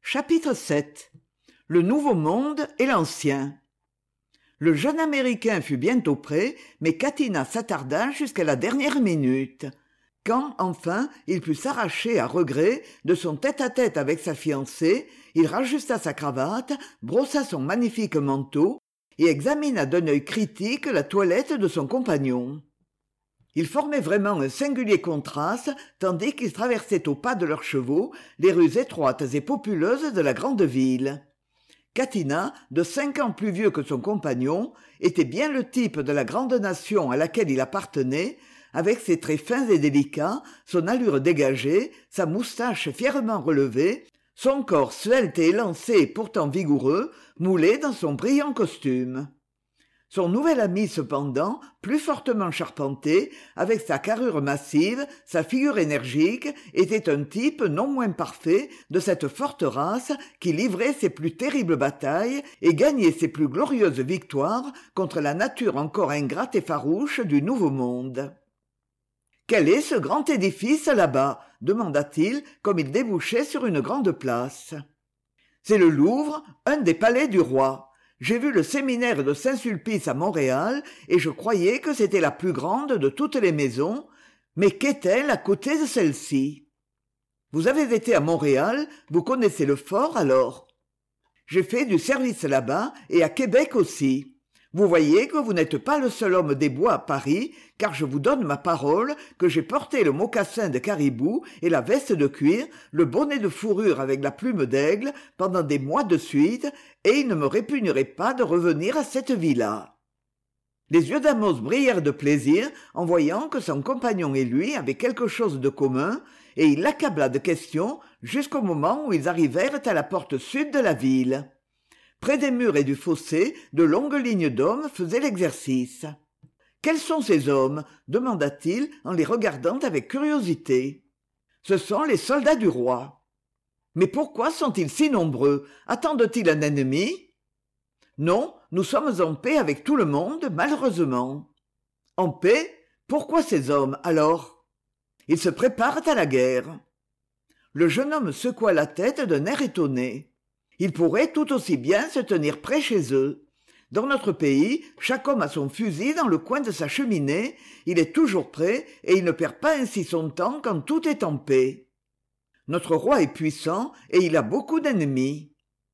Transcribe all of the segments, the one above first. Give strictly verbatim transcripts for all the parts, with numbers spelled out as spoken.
Chapitre sept. Le Nouveau Monde et l'Ancien. Le jeune Américain fut bientôt prêt, mais Catinat s'attarda jusqu'à la dernière minute. Quand, enfin, il put s'arracher à regret de son tête-à-tête avec sa fiancée, il rajusta sa cravate, brossa son magnifique manteau et examina d'un œil critique la toilette de son compagnon. Ils formaient vraiment un singulier contraste, tandis qu'ils traversaient au pas de leurs chevaux les rues étroites et populeuses de la grande ville. Catinat, de cinq ans plus vieux que son compagnon, était bien le type de la grande nation à laquelle il appartenait, avec ses traits fins et délicats, son allure dégagée, sa moustache fièrement relevée, son corps svelte et élancé et pourtant vigoureux, moulé dans son brillant costume. Son nouvel ami, cependant, plus fortement charpenté, avec sa carrure massive, sa figure énergique, était un type non moins parfait de cette forte race qui livrait ses plus terribles batailles et gagnait ses plus glorieuses victoires contre la nature encore ingrate et farouche du Nouveau Monde. « Quel est ce grand édifice là-bas » demanda-t-il, comme il débouchait sur une grande place. « C'est le Louvre, un des palais du roi. J'ai vu le séminaire de Saint-Sulpice à Montréal et je croyais que c'était la plus grande de toutes les maisons, mais qu'est-elle à côté de celle-ci ? Vous avez été à Montréal, vous connaissez le fort alors ? J'ai fait du service là-bas et à Québec aussi. Vous voyez que vous n'êtes pas le seul homme des bois à Paris, car je vous donne ma parole que j'ai porté le mocassin de caribou et la veste de cuir, le bonnet de fourrure avec la plume d'aigle pendant des mois de suite, et il ne me répugnerait pas de revenir à cette villa. Les yeux d'Amos brillèrent de plaisir en voyant que son compagnon et lui avaient quelque chose de commun, et il l'accabla de questions jusqu'au moment où ils arrivèrent à la porte sud de la ville. Près des murs et du fossé, de longues lignes d'hommes faisaient l'exercice. « Quels sont ces hommes » demanda-t-il en les regardant avec curiosité. « Ce sont les soldats du roi. »« Mais pourquoi sont-ils si nombreux ? Attendent-ils un ennemi ?»« Non, nous sommes en paix avec tout le monde, malheureusement. »« En paix ? Pourquoi ces hommes, alors ? » « Ils se préparent à la guerre. » Le jeune homme secoua la tête d'un air étonné. Ils pourraient tout aussi bien se tenir près chez eux. Dans notre pays, chaque homme a son fusil dans le coin de sa cheminée, il est toujours prêt et il ne perd pas ainsi son temps quand tout est en paix. Notre roi est puissant et il a beaucoup d'ennemis.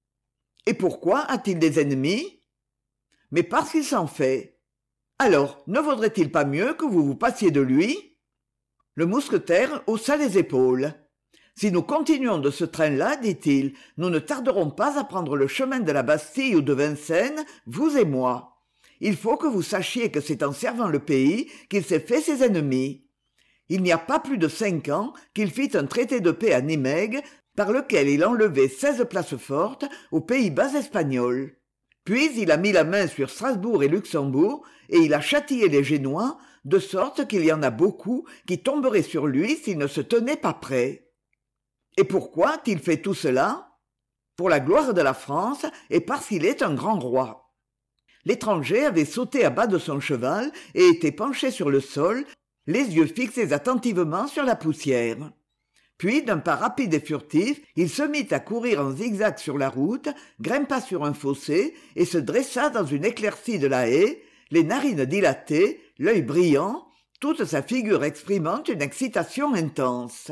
Et pourquoi a-t-il des ennemis ? Mais parce qu'il s'en fait. Alors, ne vaudrait-il pas mieux que vous vous passiez de lui ? Le mousquetaire haussa les épaules. Si nous continuons de ce train-là, dit-il, nous ne tarderons pas à prendre le chemin de la Bastille ou de Vincennes, vous et moi. Il faut que vous sachiez que c'est en servant le pays qu'il s'est fait ses ennemis. Il n'y a pas plus de cinq ans qu'il fit un traité de paix à Nimègue, par lequel il enlevait seize places fortes aux Pays-Bas espagnols. Puis il a mis la main sur Strasbourg et Luxembourg, et il a châtié les Génois, de sorte qu'il y en a beaucoup qui tomberaient sur lui s'il ne se tenait pas prêt. Et pourquoi a-t-il fait tout cela ? Pour la gloire de la France et parce qu'il est un grand roi. L'étranger avait sauté à bas de son cheval et était penché sur le sol, les yeux fixés attentivement sur la poussière. Puis, d'un pas rapide et furtif, il se mit à courir en zigzag sur la route, grimpa sur un fossé et se dressa dans une éclaircie de la haie, les narines dilatées, l'œil brillant, toute sa figure exprimant une excitation intense.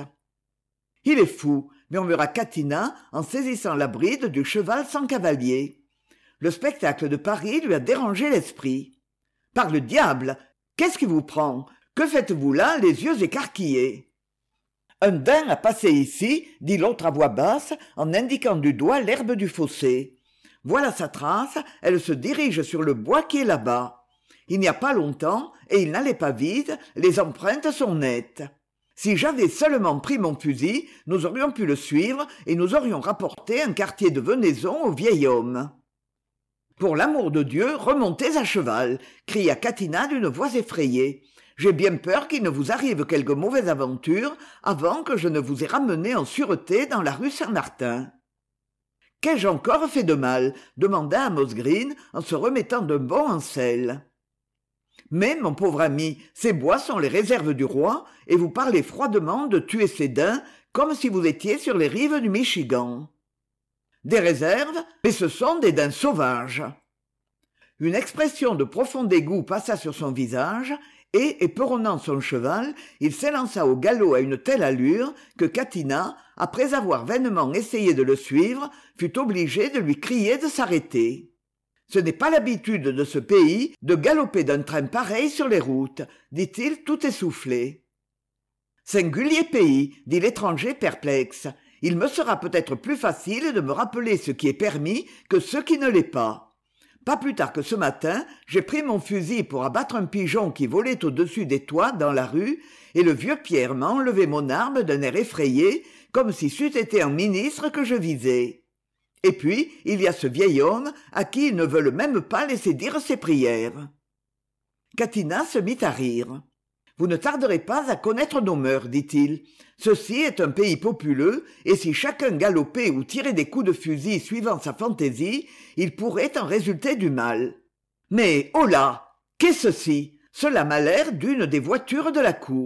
« Il est fou !» murmura Catinat en saisissant la bride du cheval sans cavalier. Le spectacle de Paris lui a dérangé l'esprit. « Par le diable ! Qu'est-ce qui vous prend ? Que faites-vous là, les yeux écarquillés ?»« Un daim a passé ici, » dit l'autre à voix basse, en indiquant du doigt l'herbe du fossé. « Voilà sa trace, elle se dirige sur le bois qui est là-bas. Il n'y a pas longtemps, et il n'allait pas vite, les empreintes sont nettes. Si j'avais seulement pris mon fusil, nous aurions pu le suivre et nous aurions rapporté un quartier de venaison au vieil homme. »« Pour l'amour de Dieu, remontez à cheval !» cria Catinat d'une voix effrayée. « J'ai bien peur qu'il ne vous arrive quelque mauvaise aventure avant que je ne vous ai ramené en sûreté dans la rue Saint-Martin. »« Qu'ai-je encore fait de mal ?» demanda Amos Green en se remettant d'un bond en selle. « Mais, mon pauvre ami, ces bois sont les réserves du roi, et vous parlez froidement de tuer ces daims comme si vous étiez sur les rives du Michigan. » Des réserves, mais ce sont des daims sauvages. Une expression de profond dégoût passa sur son visage, et, éperonnant son cheval, il s'élança au galop à une telle allure que Catinat, après avoir vainement essayé de le suivre, fut obligée de lui crier de s'arrêter. « Ce n'est pas l'habitude de ce pays de galoper d'un train pareil sur les routes, dit-il tout essoufflé. « Singulier pays, dit l'étranger perplexe. Il me sera peut-être plus facile de me rappeler ce qui est permis que ce qui ne l'est pas. Pas plus tard que ce matin, j'ai pris mon fusil pour abattre un pigeon qui volait au-dessus des toits dans la rue, et le vieux Pierre m'a enlevé mon arme d'un air effrayé, comme si c'eût été un ministre que je visais. Et puis, il y a ce vieil homme à qui ils ne veulent même pas laisser dire ses prières. » Catinat se mit à rire. « Vous ne tarderez pas à connaître nos mœurs, dit-il. Ceci est un pays populeux, et si chacun galopait ou tirait des coups de fusil suivant sa fantaisie, il pourrait en résulter du mal. Mais, oh là, qu'est ceci? Cela m'a l'air d'une des voitures de la cour. »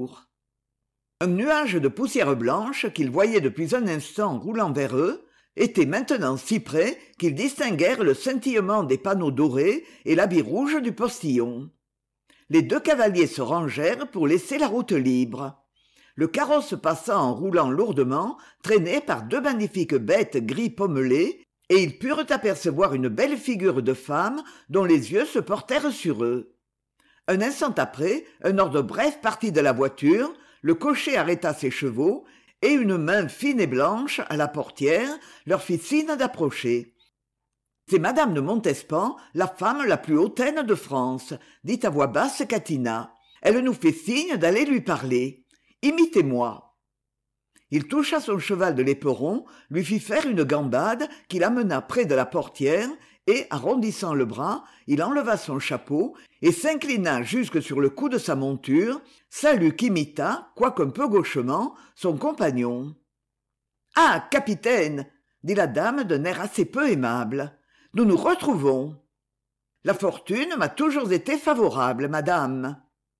Un nuage de poussière blanche, qu'ils voyaient depuis un instant roulant vers eux, était maintenant si près qu'ils distinguèrent le scintillement des panneaux dorés et l'habit rouge du postillon. Les deux cavaliers se rangèrent pour laisser la route libre. Le carrosse passa en roulant lourdement, traîné par deux magnifiques bêtes gris pommelées, et ils purent apercevoir une belle figure de femme dont les yeux se portèrent sur eux. Un instant après, un ordre bref partit de la voiture, le cocher arrêta ses chevaux, et une main fine et blanche, à la portière, leur fit signe d'approcher. « C'est madame de Montespan, la femme la plus hautaine de France, » dit à voix basse Catinat. « Elle nous fait signe d'aller lui parler. Imitez-moi. » Il toucha son cheval de l'éperon, lui fit faire une gambade qui l'amena près de la portière, et, arrondissant le bras, il enleva son chapeau et s'inclina jusque sur le cou de sa monture, salut qu'imita, quoiqu'un peu gauchement, son compagnon. « Ah, capitaine !» dit la dame d'un air assez peu aimable. « Nous nous retrouvons. La fortune m'a toujours été favorable, madame.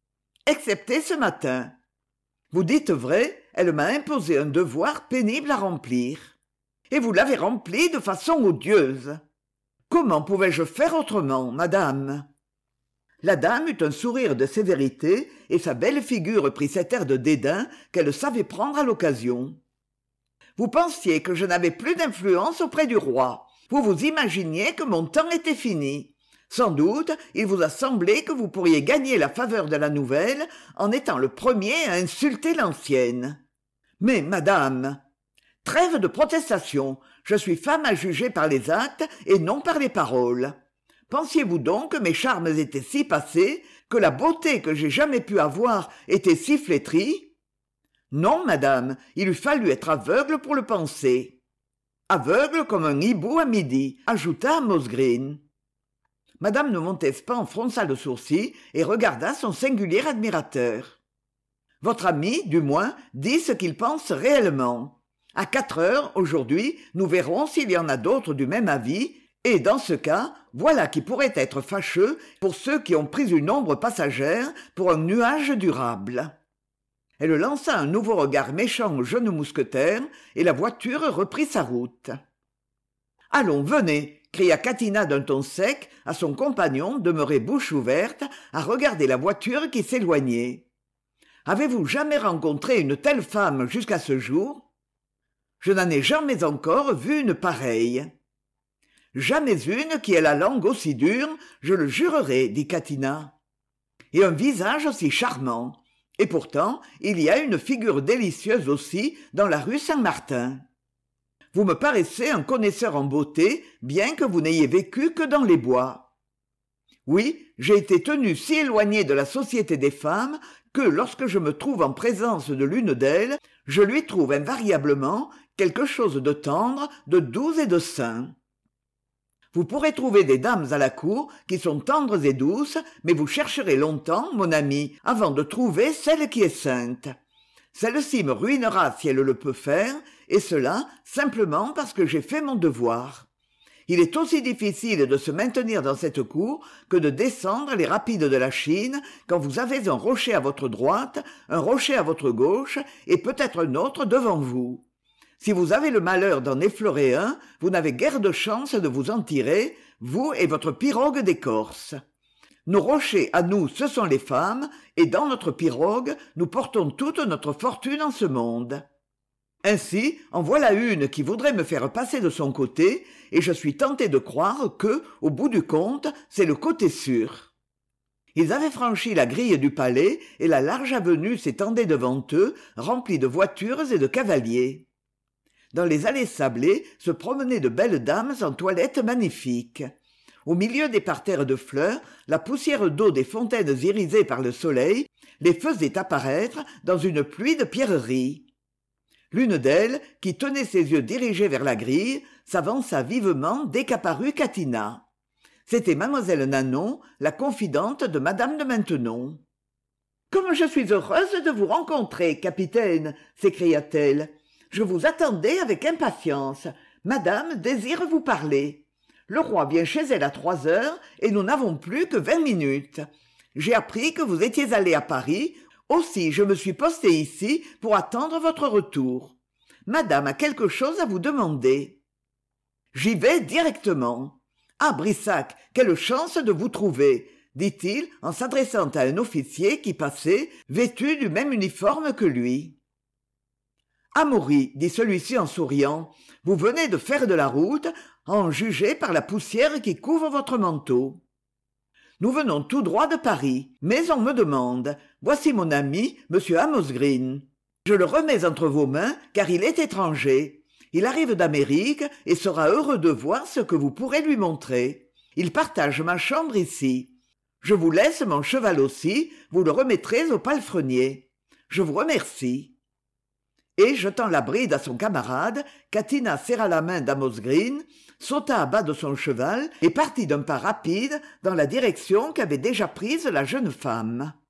Excepté ce matin. Vous dites vrai, elle m'a imposé un devoir pénible à remplir. Et vous l'avez rempli de façon odieuse. Comment pouvais-je faire autrement, madame ?» La dame eut un sourire de sévérité, et sa belle figure prit cet air de dédain qu'elle savait prendre à l'occasion. « Vous pensiez que je n'avais plus d'influence auprès du roi. Vous vous imaginiez que mon temps était fini. Sans doute, il vous a semblé que vous pourriez gagner la faveur de la nouvelle en étant le premier à insulter l'ancienne. Mais, madame, trêve de protestation, je suis femme à juger par les actes et non par les paroles. Pensiez-vous donc que mes charmes étaient si passés, que la beauté que j'ai jamais pu avoir était si flétrie? Non, madame, il eût fallu être aveugle pour le penser. Aveugle comme un hibou à midi, ajouta Amos Green. Madame de Montespan fronça le sourcil et regarda son singulier admirateur. Votre ami, du moins, dit ce qu'il pense réellement. À quatre heures, aujourd'hui, nous verrons s'il y en a d'autres du même avis, et dans ce cas, voilà qui pourrait être fâcheux pour ceux qui ont pris une ombre passagère pour un nuage durable. Elle lança un nouveau regard méchant au jeune mousquetaire, et la voiture reprit sa route. « Allons, venez !» cria Catinat d'un ton sec à son compagnon demeuré bouche ouverte à regarder la voiture qui s'éloignait. « Avez-vous jamais rencontré une telle femme jusqu'à ce jour ? Je n'en ai jamais encore vu une pareille. »« Jamais une qui ait la langue aussi dure, je le jurerai, » dit Catinat. « Et un visage aussi charmant. Et pourtant, il y a une figure délicieuse aussi dans la rue Saint-Martin. Vous me paraissez un connaisseur en beauté, bien que vous n'ayez vécu que dans les bois. Oui, j'ai été tenu si éloigné de la société des femmes que lorsque je me trouve en présence de l'une d'elles, je lui trouve invariablement quelque chose de tendre, de doux et de sain. Vous pourrez trouver des dames à la cour qui sont tendres et douces, mais vous chercherez longtemps, mon ami, avant de trouver celle qui est sainte. Celle-ci me ruinera si elle le peut faire, et cela simplement parce que j'ai fait mon devoir. Il est aussi difficile de se maintenir dans cette cour que de descendre les rapides de la Chine quand vous avez un rocher à votre droite, un rocher à votre gauche et peut-être un autre devant vous. Si vous avez le malheur d'en effleurer un, vous n'avez guère de chance de vous en tirer, vous et votre pirogue d'écorce. Nos rochers à nous, ce sont les femmes, et dans notre pirogue, nous portons toute notre fortune en ce monde. Ainsi, en voilà une qui voudrait me faire passer de son côté, et je suis tenté de croire que, au bout du compte, c'est le côté sûr. Ils avaient franchi la grille du palais, et la large avenue s'étendait devant eux, remplie de voitures et de cavaliers. Dans les allées sablées se promenaient de belles dames en toilette magnifique. Au milieu des parterres de fleurs, la poussière d'eau des fontaines irisées par le soleil les faisait apparaître dans une pluie de pierreries. L'une d'elles, qui tenait ses yeux dirigés vers la grille, s'avança vivement dès qu'apparut Catinat. C'était mademoiselle Nanon, la confidente de madame de Maintenon. « Comme je suis heureuse de vous rencontrer, capitaine !» s'écria-t-elle. « Je vous attendais avec impatience. Madame désire vous parler. Le roi vient chez elle à trois heures et nous n'avons plus que vingt minutes. J'ai appris que vous étiez allé à Paris, aussi je me suis posté ici pour attendre votre retour. Madame a quelque chose à vous demander. »« J'y vais directement. Ah, Brissac, quelle chance de vous trouver !» dit-il en s'adressant à un officier qui passait, vêtu du même uniforme que lui. « Amaury, dit celui-ci en souriant, vous venez de faire de la route, à en juger par la poussière qui couvre votre manteau. Nous venons tout droit de Paris, mais on me demande, voici mon ami, monsieur Amos Green. Je le remets entre vos mains, car il est étranger. Il arrive d'Amérique et sera heureux de voir ce que vous pourrez lui montrer. Il partage ma chambre ici. Je vous laisse mon cheval aussi, vous le remettrez au palefrenier. Je vous remercie. » Et, jetant la bride à son camarade, Catinat serra la main d'Amos Green, sauta à bas de son cheval et partit d'un pas rapide dans la direction qu'avait déjà prise la jeune femme.